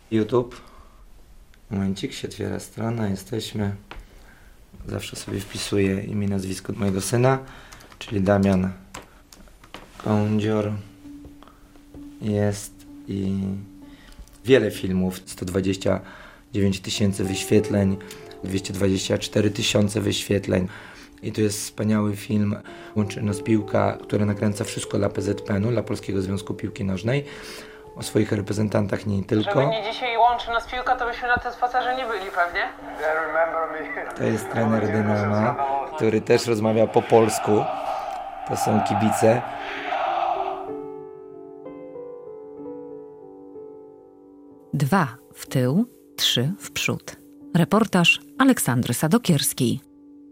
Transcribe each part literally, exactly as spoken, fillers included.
YouTube. Momencik, się otwiera strona, jesteśmy. Zawsze sobie wpisuję imię i nazwisko mojego syna, czyli Damian Kądzior. Jest i wiele filmów, sto dwadzieścia dziewięć tysięcy wyświetleń, dwieście dwadzieścia cztery tysiące wyświetleń. I to jest wspaniały film, łączy nas piłka, która nakręca wszystko dla P Z P N u, dla Polskiego Związku Piłki Nożnej. O swoich reprezentantach nie tylko. Żeby nie dzisiaj łączy nas piłka, to byśmy na tym spacerze nie byli pewnie. To jest trener Dynama, który też rozmawia po polsku. To są kibice. Dwa w tył, trzy w przód. Reportaż Aleksandry Sadokierskiej.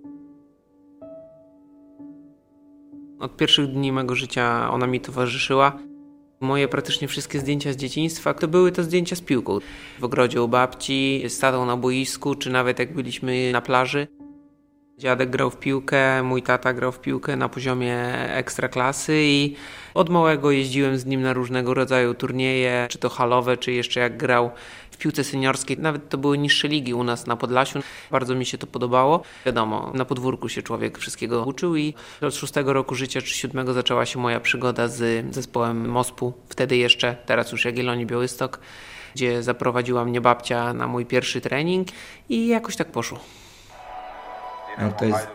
Od pierwszych dni mego życia ona mi towarzyszyła. Moje praktycznie wszystkie zdjęcia z dzieciństwa to były to zdjęcia z piłką. W ogrodzie u babci, z tatą na boisku, czy nawet jak byliśmy na plaży. Dziadek grał w piłkę, mój tata grał w piłkę na poziomie ekstraklasy i od małego jeździłem z nim na różnego rodzaju turnieje, czy to halowe, czy jeszcze jak grał w piłce seniorskiej. Nawet to były niższe ligi u nas na Podlasiu. Bardzo mi się to podobało. Wiadomo, na podwórku się człowiek wszystkiego uczył i od szóstego roku życia czy siódmego zaczęła się moja przygoda z zespołem Mospu. Wtedy jeszcze, teraz już Jagiellonii Białystok, gdzie zaprowadziła mnie babcia na mój pierwszy trening i jakoś tak poszło. No to jest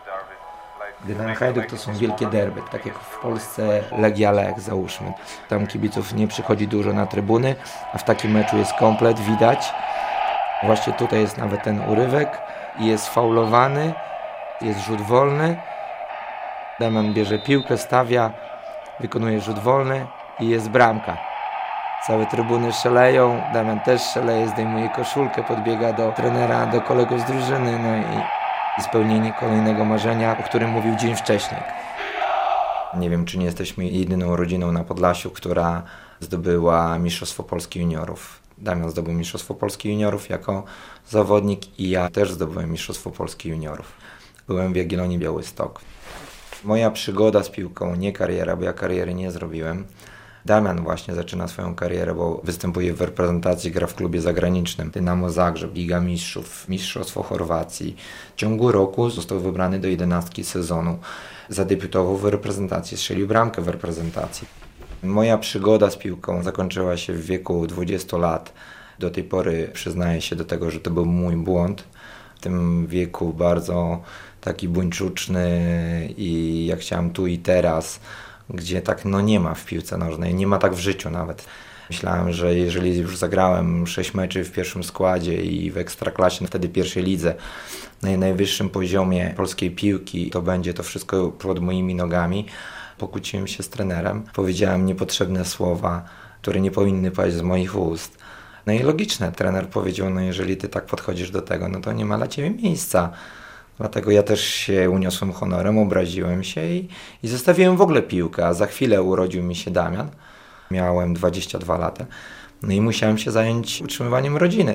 Dynamo Hajduk to są wielkie derby, tak jak w Polsce Legia Lech, załóżmy. Tam kibiców nie przychodzi dużo na trybuny, a w takim meczu jest komplet, widać. Właśnie tutaj jest nawet ten urywek i jest faulowany, jest rzut wolny. Damian bierze piłkę, stawia, wykonuje rzut wolny i jest bramka. Całe trybuny szaleją, Damian też szaleje, zdejmuje koszulkę, podbiega do trenera, do kolegów z drużyny, no i i spełnienie kolejnego marzenia, o którym mówił dzień wcześniej. Nie wiem, czy nie jesteśmy jedyną rodziną na Podlasiu, która zdobyła Mistrzostwo Polski Juniorów. Damian zdobył Mistrzostwo Polski Juniorów jako zawodnik i ja też zdobyłem Mistrzostwo Polski Juniorów. Byłem w Jagiellonii Białystok. Moja przygoda z piłką, nie kariera, bo ja kariery nie zrobiłem. Damian właśnie zaczyna swoją karierę, bo występuje w reprezentacji, gra w klubie zagranicznym. Dynamo Zagrzeb, Liga Mistrzów, Mistrzostwo Chorwacji. W ciągu roku został wybrany do jedenastki sezonu. Zadebiutował w reprezentacji, strzelił bramkę w reprezentacji. Moja przygoda z piłką zakończyła się w wieku dwudziestu lat. Do tej pory przyznaję się do tego, że to był mój błąd. W tym wieku bardzo taki buńczuczny i ja chciałem tu i teraz, gdzie tak no nie ma w piłce nożnej, nie ma tak w życiu nawet. Myślałem, że jeżeli już zagrałem sześć meczy w pierwszym składzie i w Ekstraklasie, wtedy pierwszej lidze, na najwyższym poziomie polskiej piłki, to będzie to wszystko pod moimi nogami. Pokłóciłem się z trenerem, powiedziałem niepotrzebne słowa, które nie powinny paść z moich ust. No i logiczne, trener powiedział, no jeżeli ty tak podchodzisz do tego, no to nie ma dla ciebie miejsca. Dlatego ja też się uniosłem honorem, obraziłem się i, i zostawiłem w ogóle piłkę, a za chwilę urodził mi się Damian. Miałem dwadzieścia dwa lata, no i musiałem się zająć utrzymywaniem rodziny.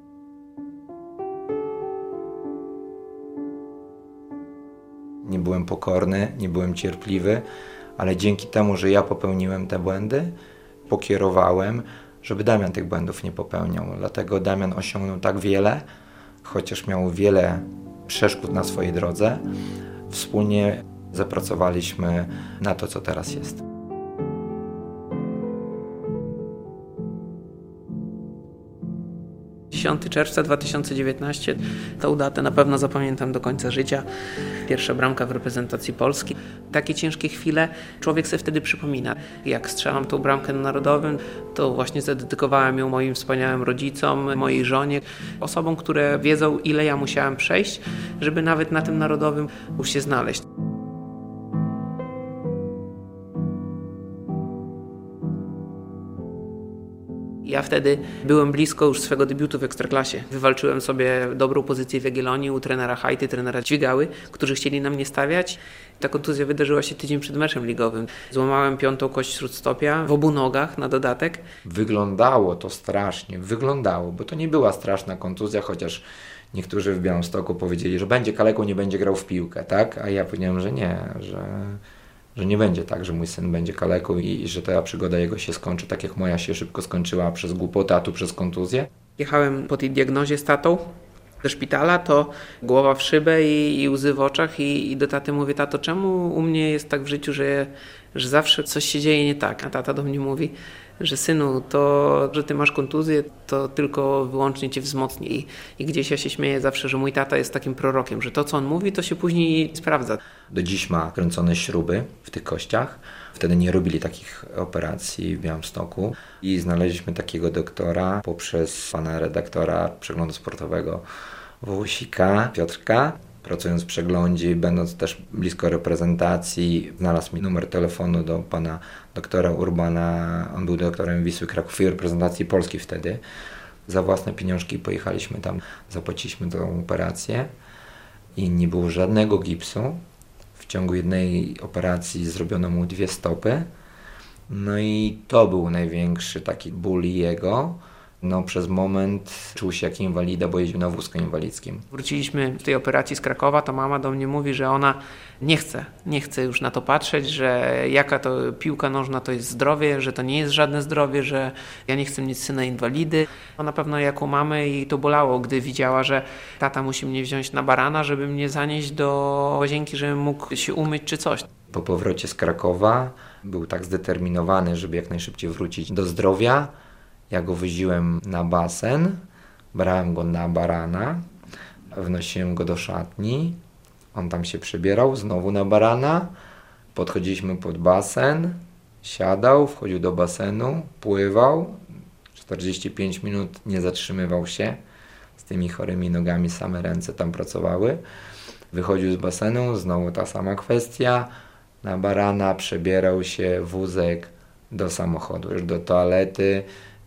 Nie byłem pokorny, nie byłem cierpliwy, ale dzięki temu, że ja popełniłem te błędy, pokierowałem, żeby Damian tych błędów nie popełniał. Dlatego Damian osiągnął tak wiele, chociaż miał wiele przeszkód na swojej drodze. Wspólnie zapracowaliśmy na to, co teraz jest. dziesiątego czerwca dwa tysiące dziewiętnastego. Tą datę na pewno zapamiętam do końca życia. Pierwsza bramka w reprezentacji Polski. Takie ciężkie chwile człowiek sobie wtedy przypomina. Jak strzelam tą bramkę na Narodowym, to właśnie zadedykowałem ją moim wspaniałym rodzicom, mojej żonie, osobom, które wiedzą, ile ja musiałem przejść, żeby nawet na tym Narodowym już się znaleźć. Ja wtedy byłem blisko już swego debiutu w Ekstraklasie. Wywalczyłem sobie dobrą pozycję w Jagiellonii u trenera Hajty, trenera Dźwigały, którzy chcieli na mnie stawiać. Ta kontuzja wydarzyła się tydzień przed meczem ligowym. Złamałem piątą kość śródstopia w obu nogach na dodatek. Wyglądało to strasznie, wyglądało, bo to nie była straszna kontuzja, chociaż niektórzy w Białymstoku powiedzieli, że będzie kaleką, nie będzie grał w piłkę, tak? A ja powiedziałem, że nie, że Że nie będzie tak, że mój syn będzie kaleką i, i że ta przygoda jego się skończy tak jak moja się szybko skończyła przez głupotę, a tu przez kontuzję. Jechałem po tej diagnozie z tatą do szpitala, to głowa w szybę i, i łzy w oczach i, i do taty mówię: tato, czemu u mnie jest tak w życiu, że, że zawsze coś się dzieje nie tak? A tata do mnie mówi, że synu, to, że ty masz kontuzję, to tylko wyłącznie cię wzmocni. I, I gdzieś ja się śmieję zawsze, że mój tata jest takim prorokiem, że to, co on mówi, to się później sprawdza. Do dziś ma kręcone śruby w tych kościach. Wtedy nie robili takich operacji w Białymstoku i znaleźliśmy takiego doktora poprzez pana redaktora przeglądu sportowego Włosika, Piotrka. Pracując w przeglądzie, będąc też blisko reprezentacji, znalazł mi numer telefonu do pana doktora Urbana. On był doktorem Wisły Kraków i reprezentacji Polski wtedy. Za własne pieniążki pojechaliśmy tam, zapłaciliśmy tą operację i nie było żadnego gipsu. W ciągu jednej operacji zrobiono mu dwie stopy. No i to był największy taki ból jego. No przez moment czuł się jak inwalida, bo jeździł na wózku inwalidzkim. Wróciliśmy z tej operacji z Krakowa, to mama do mnie mówi, że ona nie chce, nie chce już na to patrzeć, że jaka to piłka nożna to jest zdrowie, że to nie jest żadne zdrowie, że ja nie chcę mieć syna inwalidy. Ona pewno jako mamy i to bolało, gdy widziała, że tata musi mnie wziąć na barana, żeby mnie zanieść do łazienki, żebym mógł się umyć czy coś. Po powrocie z Krakowa był tak zdeterminowany, żeby jak najszybciej wrócić do zdrowia. Ja go woziłem na basen, brałem go na barana, wnosiłem go do szatni, on tam się przebierał, znowu na barana, podchodziliśmy pod basen, siadał, wchodził do basenu, pływał, czterdzieści pięć minut nie zatrzymywał się, z tymi chorymi nogami same ręce tam pracowały, wychodził z basenu, znowu ta sama kwestia, na barana, przebierał się, wózek do samochodu, już do toalety,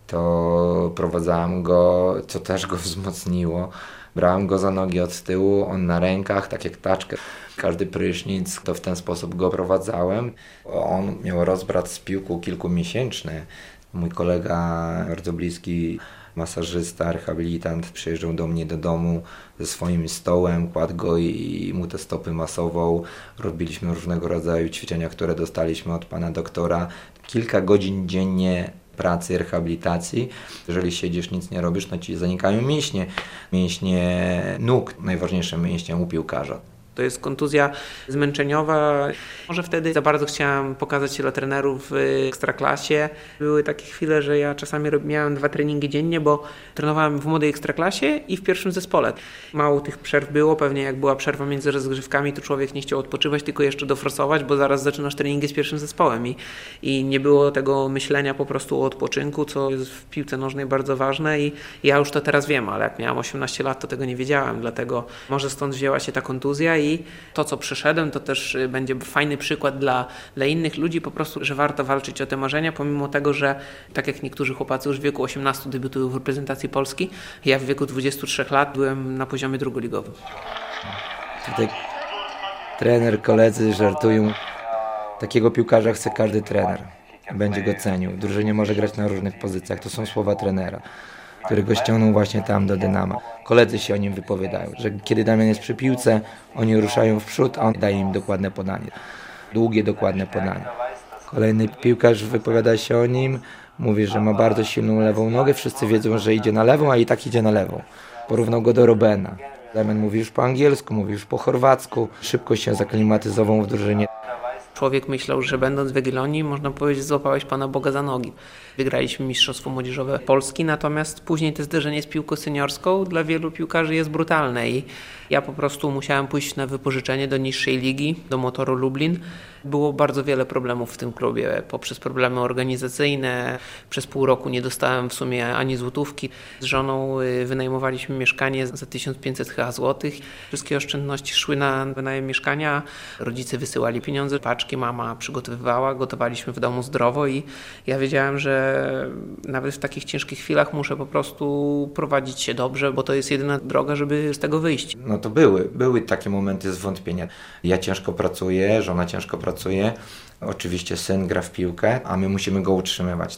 to prowadzałem go, co też go wzmocniło. Brałem go za nogi od tyłu, on na rękach, tak jak taczkę. Każdy prysznic, to w ten sposób go prowadzałem. On miał rozbrat z piłką kilkumiesięczny. Mój kolega bardzo bliski, masażysta, rehabilitant, przyjeżdżał do mnie do domu ze swoim stołem, kładł go i mu te stopy masował. Robiliśmy różnego rodzaju ćwiczenia, które dostaliśmy od pana doktora. Kilka godzin dziennie pracy, rehabilitacji. Jeżeli siedzisz, nic nie robisz, no ci zanikają mięśnie. Mięśnie nóg, najważniejszym mięśniem u piłkarza. To jest kontuzja zmęczeniowa. Może wtedy za bardzo chciałem pokazać się dla trenerów w Ekstraklasie. Były takie chwile, że ja czasami miałem dwa treningi dziennie, bo trenowałem w młodej Ekstraklasie i w pierwszym zespole. Mało tych przerw było, pewnie jak była przerwa między rozgrzewkami, to człowiek nie chciał odpoczywać, tylko jeszcze dofrasować, bo zaraz zaczynasz treningi z pierwszym zespołem i, i nie było tego myślenia po prostu o odpoczynku, co jest w piłce nożnej bardzo ważne i ja już to teraz wiem, ale jak miałem osiemnaście lat, to tego nie wiedziałem, dlatego może stąd wzięła się ta kontuzja i to, co przeszedłem, to też będzie fajny przykład dla, dla innych ludzi, po prostu, że warto walczyć o te marzenia, pomimo tego, że tak jak niektórzy chłopacy już w wieku osiemnastu debiutują w reprezentacji Polski, ja w wieku dwudziestu trzech lat byłem na poziomie drugoligowym. Tutaj trener, koledzy żartują. Takiego piłkarza chce każdy trener. Będzie go cenił. W drużynie może grać na różnych pozycjach. To są słowa trenera, który go ściągnął właśnie tam do Dynama. Koledzy się o nim wypowiadają, że kiedy Damian jest przy piłce, oni ruszają w przód, a on daje im dokładne podanie. Długie, dokładne podanie. Kolejny piłkarz wypowiada się o nim, mówi, że ma bardzo silną lewą nogę, wszyscy wiedzą, że idzie na lewą, a i tak idzie na lewą. Porównał go do Robena. Damian mówi już po angielsku, mówi już po chorwacku, szybko się zaklimatyzował w drużynie. Człowiek myślał, że będąc w Jagiellonii, można powiedzieć, złapałeś Pana Boga za nogi. Wygraliśmy Mistrzostwo Młodzieżowe Polski, natomiast później to zderzenie z piłką seniorską dla wielu piłkarzy jest brutalne i ja po prostu musiałem pójść na wypożyczenie do niższej ligi, do Motoru Lublin. Było bardzo wiele problemów w tym klubie, poprzez problemy organizacyjne. Przez pół roku nie dostałem w sumie ani złotówki. Z żoną wynajmowaliśmy mieszkanie za tysiąc pięćset chyba złotych. Wszystkie oszczędności szły na wynajem mieszkania. Rodzice wysyłali pieniądze, paczki mama przygotowywała, gotowaliśmy w domu zdrowo i ja wiedziałem, że nawet w takich ciężkich chwilach muszę po prostu prowadzić się dobrze, bo to jest jedyna droga, żeby z tego wyjść. No to były, były takie momenty zwątpienia. Ja ciężko pracuję, żona ciężko pracuje, oczywiście syn gra w piłkę, a my musimy go utrzymywać.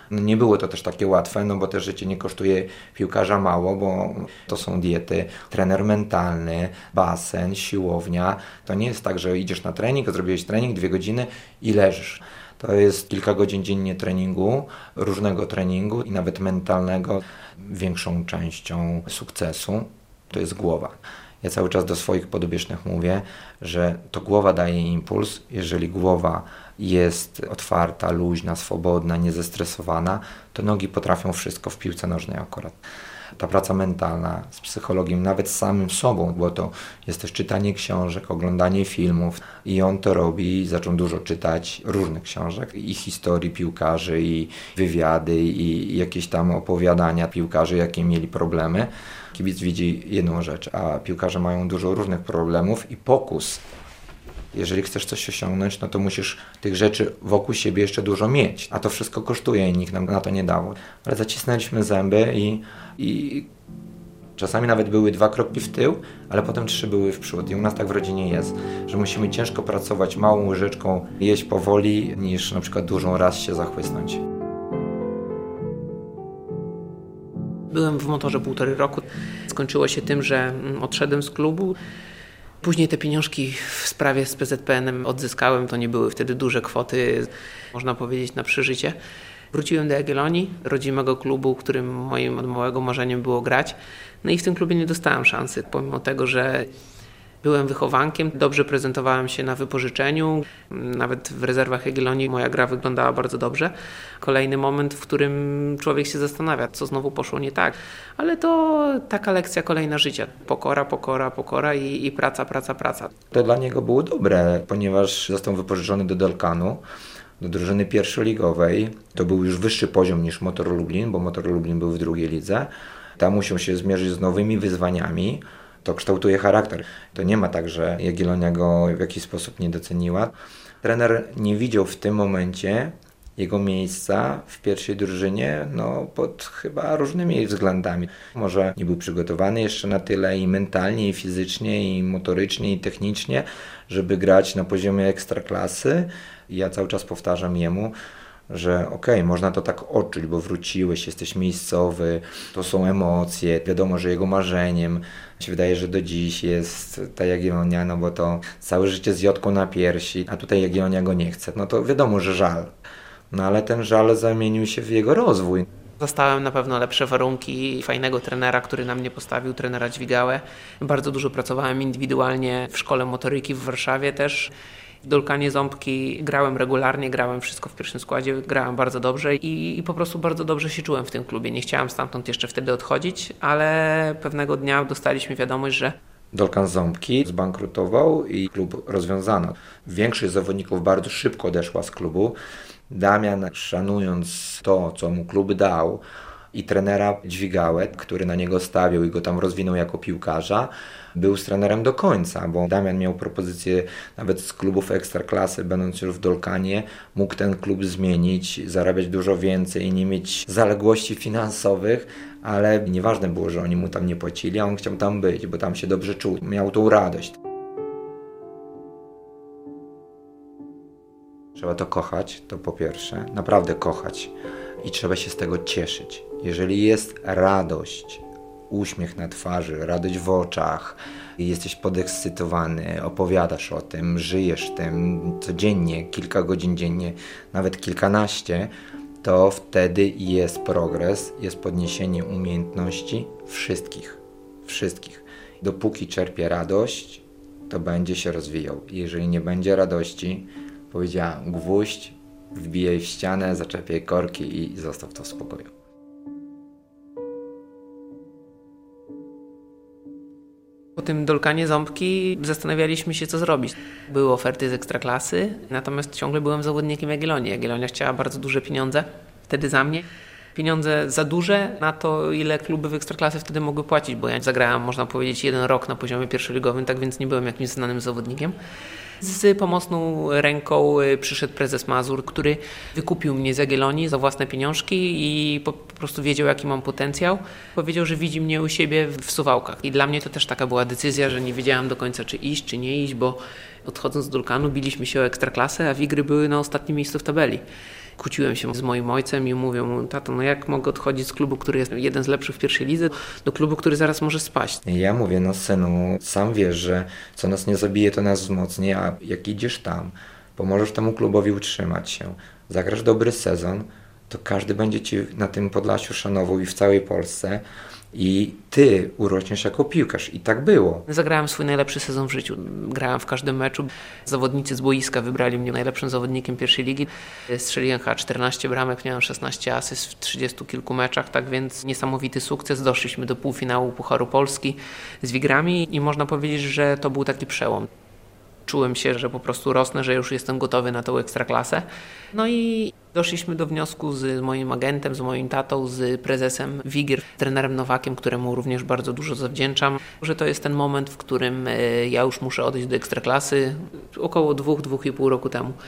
No nie było to też takie łatwe, no bo też życie nie kosztuje piłkarza mało, bo to są diety, trener mentalny, basen, siłownia. To nie jest tak, że idziesz na trening, zrobiłeś trening, dwie godziny i leżysz. To jest kilka godzin dziennie treningu, różnego treningu i nawet mentalnego. Większą częścią sukcesu to jest głowa. Ja cały czas do swoich podobiecznych mówię, że to głowa daje impuls. Jeżeli głowa jest otwarta, luźna, swobodna, niezestresowana, to nogi potrafią wszystko w piłce nożnej akurat. Ta praca mentalna z psychologiem, nawet z samym sobą, bo to jest też czytanie książek, oglądanie filmów i on to robi i zaczął dużo czytać różnych książek i historii piłkarzy i wywiady i jakieś tam opowiadania piłkarzy, jakie mieli problemy. Kibic widzi jedną rzecz, a piłkarze mają dużo różnych problemów i pokus. Jeżeli chcesz coś osiągnąć, no to musisz tych rzeczy wokół siebie jeszcze dużo mieć, a to wszystko kosztuje i nikt nam na to nie dało. Ale zacisnęliśmy zęby i, i czasami nawet były dwa kroki w tył, ale potem trzy były w przód. I u nas tak w rodzinie jest, że musimy ciężko pracować małą łyżeczką, jeść powoli, niż na przykład dużą raz się zachłysnąć. Byłem w Motorze półtorej roku. Skończyło się tym, że odszedłem z klubu. Później te pieniążki w sprawie z P Z P N em odzyskałem. To nie były wtedy duże kwoty, można powiedzieć, na przeżycie. Wróciłem do Jagiellonii, rodzimego klubu, którym moim od małego marzeniem było grać. No i w tym klubie nie dostałem szansy, pomimo tego, że byłem wychowankiem, dobrze prezentowałem się na wypożyczeniu, nawet w rezerwach Jagiellonii moja gra wyglądała bardzo dobrze. Kolejny moment, w którym człowiek się zastanawia, co znowu poszło nie tak. Ale to taka lekcja kolejna życia. Pokora, pokora, pokora i, i praca, praca, praca. To dla niego było dobre, ponieważ został wypożyczony do Dolkanu, do drużyny pierwszoligowej. To był już wyższy poziom niż Motor Lublin, bo Motor Lublin był w drugiej lidze. Tam musiał się zmierzyć z nowymi wyzwaniami. To kształtuje charakter. To nie ma tak, że Jagiellonia go w jakiś sposób nie doceniła. Trener nie widział w tym momencie jego miejsca w pierwszej drużynie, no pod chyba różnymi względami. Może nie był przygotowany jeszcze na tyle i mentalnie, i fizycznie, i motorycznie, i technicznie, żeby grać na poziomie ekstraklasy. I ja cały czas powtarzam jemu, że okej, okay, można to tak odczuć, bo wróciłeś, jesteś miejscowy, to są emocje, wiadomo, że jego marzeniem, mi się wydaje, że do dziś jest ta Jagiellonia, no bo to całe życie z Jotką na piersi, a tutaj Jagiellonia go nie chce, no to wiadomo, że żal. No ale ten żal zamienił się w jego rozwój. Dostałem na pewno lepsze warunki, fajnego trenera, który na mnie postawił, trenera Dźwigałę. Bardzo dużo pracowałem indywidualnie w szkole motoryki w Warszawie też. W Dolkanie Ząbki grałem regularnie, grałem wszystko w pierwszym składzie, grałem bardzo dobrze i, i po prostu bardzo dobrze się czułem w tym klubie. Nie chciałem stamtąd jeszcze wtedy odchodzić, ale pewnego dnia dostaliśmy wiadomość, że Dolkan Ząbki zbankrutował i klub rozwiązano. Większość zawodników bardzo szybko odeszła z klubu. Damian, szanując to, co mu klub dał, i trenera Dźwigałę, który na niego stawiał i go tam rozwinął jako piłkarza, był z trenerem do końca, bo Damian miał propozycję nawet z klubów ekstraklasy, będąc już w Dolkanie, mógł ten klub zmienić, zarabiać dużo więcej i nie mieć zaległości finansowych, ale nieważne było, że oni mu tam nie płacili, a on chciał tam być, bo tam się dobrze czuł, miał tą radość. Trzeba to kochać, to po pierwsze, naprawdę kochać i trzeba się z tego cieszyć. Jeżeli jest radość, uśmiech na twarzy, radość w oczach, jesteś podekscytowany, opowiadasz o tym, żyjesz tym codziennie, kilka godzin dziennie, nawet kilkanaście, to wtedy jest progres, jest podniesienie umiejętności wszystkich, wszystkich. Dopóki czerpie radość, to będzie się rozwijał. Jeżeli nie będzie radości, powiedziałem, gwóźdź, wbijaj w ścianę, zaczepiaj korki i zostaw to w spokoju. Po tym Dolkanie Ząbki zastanawialiśmy się, co zrobić. Były oferty z ekstraklasy, natomiast ciągle byłem zawodnikiem Jagiellonii. Jagiellonia chciała bardzo duże pieniądze wtedy za mnie. Pieniądze za duże na to, ile kluby w ekstraklasy wtedy mogły płacić, bo ja zagrałem, można powiedzieć, jeden rok na poziomie pierwszoligowym, tak więc nie byłem jakimś znanym zawodnikiem. Z pomocną ręką przyszedł prezes Mazur, który wykupił mnie z Jagiellonii za własne pieniążki i po, po prostu wiedział, jaki mam potencjał. Powiedział, że widzi mnie u siebie w Suwałkach. I dla mnie to też taka była decyzja, że nie wiedziałem do końca, czy iść, czy nie iść, bo odchodząc z Dolkanu biliśmy się o ekstraklasę, a Wigry były na ostatnim miejscu w tabeli. Kłóciłem się z moim ojcem i mówię mu: tato, no jak mogę odchodzić z klubu, który jest jeden z lepszych w pierwszej lidze, do klubu, który zaraz może spaść. I ja mówię: no synu, sam wiesz, że co nas nie zabije, to nas wzmocni, a jak idziesz tam, pomożesz temu klubowi utrzymać się, zagrasz dobry sezon, to każdy będzie ci na tym Podlasiu szanował i w całej Polsce i ty urośniesz jako piłkarz. I tak było. Zagrałem swój najlepszy sezon w życiu. Grałem w każdym meczu. Zawodnicy z boiska wybrali mnie najlepszym zawodnikiem pierwszej ligi. Strzeliłem chyba czternaście bramek, miałem szesnaście asyst w trzydziestu kilku meczach, tak więc niesamowity sukces. Doszliśmy do półfinału Pucharu Polski z Wigrami i można powiedzieć, że to był taki przełom. Czułem się, że po prostu rosnę, że już jestem gotowy na tą ekstraklasę. No i doszliśmy do wniosku z moim agentem, z moim tatą, z prezesem Wigier, trenerem Nowakiem, któremu również bardzo dużo zawdzięczam, że to jest ten moment, w którym ja już muszę odejść do ekstraklasy około dwóch, dwóch i pół roku temu.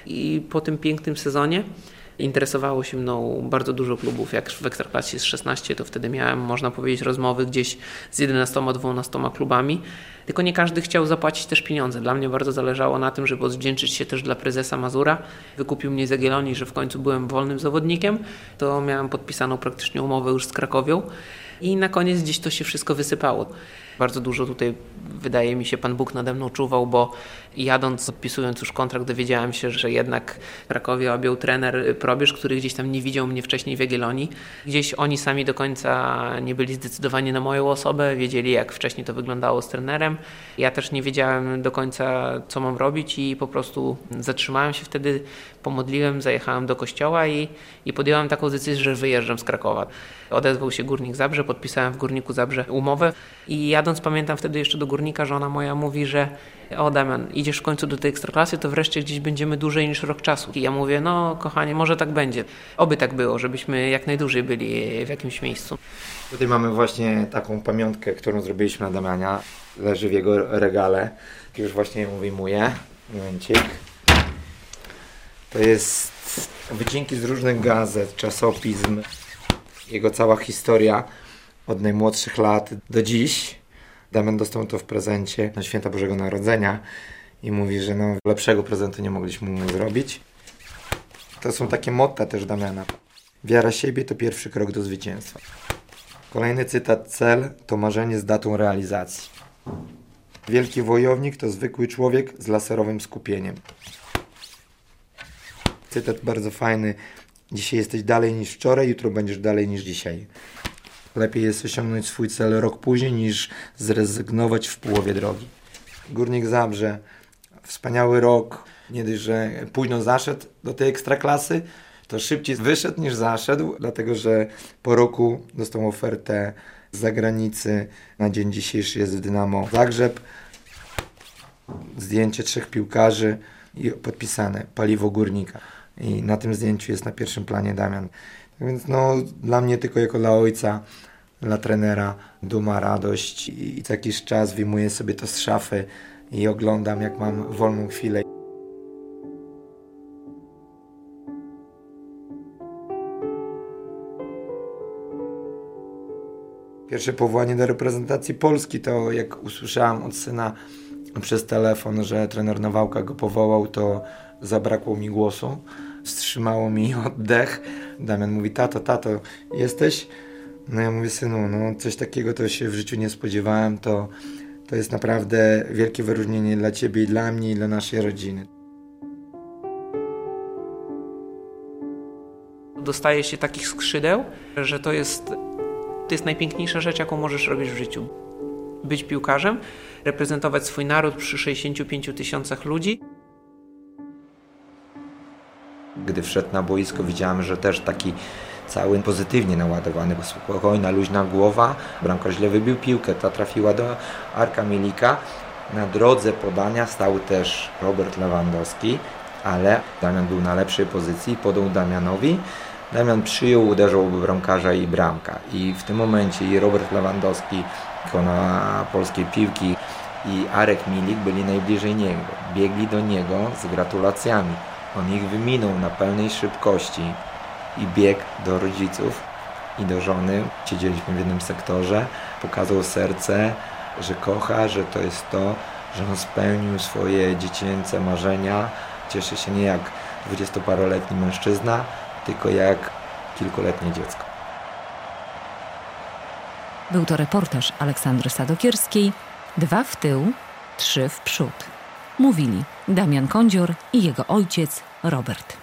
I po tym pięknym sezonie interesowało się mną bardzo dużo klubów. Jak w Ekstraklasie jest szesnaście, to wtedy miałem, można powiedzieć, rozmowy gdzieś z jedenastoma, dwunastoma klubami. Tylko nie każdy chciał zapłacić też pieniądze. Dla mnie bardzo zależało na tym, żeby odwdzięczyć się też dla prezesa Mazura. Wykupił mnie z Jagiellonii, że w końcu byłem wolnym zawodnikiem. To miałem podpisaną praktycznie umowę już z Krakowią. I na koniec gdzieś to się wszystko wysypało. Bardzo dużo tutaj, wydaje mi się, Pan Bóg nade mną czuwał, bo jadąc, podpisując już kontrakt, dowiedziałem się, że jednak w Krakowie objął trener Probierz, który gdzieś tam nie widział mnie wcześniej w Jagiellonii. Gdzieś oni sami do końca nie byli zdecydowani na moją osobę, wiedzieli, jak wcześniej to wyglądało z trenerem. Ja też nie wiedziałem do końca, co mam robić i po prostu zatrzymałem się wtedy, pomodliłem, zajechałem do kościoła i, i podjąłem taką decyzję, że wyjeżdżam z Krakowa. Odezwał się Górnik Zabrze, podpisałem w Górniku Zabrze umowę i jadąc pamiętam wtedy jeszcze do Górnika, żona moja mówi, że o Damian, idziesz w końcu do tej ekstraklasy, to wreszcie gdzieś będziemy dłużej niż rok czasu. I ja mówię: no kochanie, może tak będzie. Oby tak było, żebyśmy jak najdłużej byli w jakimś miejscu. Tutaj mamy właśnie taką pamiątkę, którą zrobiliśmy na Damiania. Leży w jego regale. Już właśnie ją wyjmuję. Momencik. To jest wycinki z różnych gazet, czasopism. Jego cała historia od najmłodszych lat do dziś. Damian dostał to w prezencie na Święta Bożego Narodzenia i mówi, że no, lepszego prezentu nie mogliśmy mu zrobić. To są takie motta też Damiana. Wiara siebie to pierwszy krok do zwycięstwa. Kolejny cytat: cel to marzenie z datą realizacji. Wielki wojownik to zwykły człowiek z laserowym skupieniem. Cytat bardzo fajny: dzisiaj jesteś dalej niż wczoraj, jutro będziesz dalej niż dzisiaj. Lepiej jest osiągnąć swój cel rok później, niż zrezygnować w połowie drogi. Górnik Zabrze, wspaniały rok. Nie dość, że późno zaszedł do tej ekstraklasy, to szybciej wyszedł niż zaszedł, dlatego że po roku dostał ofertę z zagranicy. Na dzień dzisiejszy jest w Dynamo Zagrzeb. Zdjęcie trzech piłkarzy i podpisane Paliwo Górnika. I na tym zdjęciu jest na pierwszym planie Damian. Więc no, dla mnie tylko jako dla ojca, dla trenera duma, radość i co jakiś czas wyjmuję sobie to z szafy i oglądam, jak mam wolną chwilę. Pierwsze powołanie do reprezentacji Polski to jak usłyszałem od syna przez telefon, że trener Nawałka go powołał, to zabrakło mi głosu. Wstrzymało mi oddech. Damian mówi: tato, tato, jesteś? No ja mówię: synu, no coś takiego to się w życiu nie spodziewałem. To, to jest naprawdę wielkie wyróżnienie dla ciebie i dla mnie i dla naszej rodziny. Dostaje się takich skrzydeł, że to jest, to jest najpiękniejsza rzecz, jaką możesz robić w życiu. Być piłkarzem, reprezentować swój naród przy sześćdziesięciu pięciu tysiącach ludzi. Gdy wszedł na boisko, widziałem, że też taki cały pozytywnie naładowany, bo spokojna, luźna głowa. Bramkarz źle wybił piłkę, ta trafiła do Arka Milika. Na drodze podania stał też Robert Lewandowski, ale Damian był na lepszej pozycji, podał Damianowi. Damian przyjął, uderzył bramkarza i bramka. I w tym momencie i Robert Lewandowski, ikona polskiej piłki, i Arek Milik byli najbliżej niego. Biegli do niego z gratulacjami. On ich wyminął na pełnej szybkości i biegł do rodziców i do żony. Siedzieliśmy w jednym sektorze, pokazał serce, że kocha, że to jest to, że on spełnił swoje dziecięce marzenia. Cieszy się nie jak dwudziestoparoletni mężczyzna, tylko jak kilkuletnie dziecko. Był to reportaż Aleksandry Sadokierskiej. Dwa w tył, trzy w przód. Mówili Damian Kądzior i jego ojciec Robert.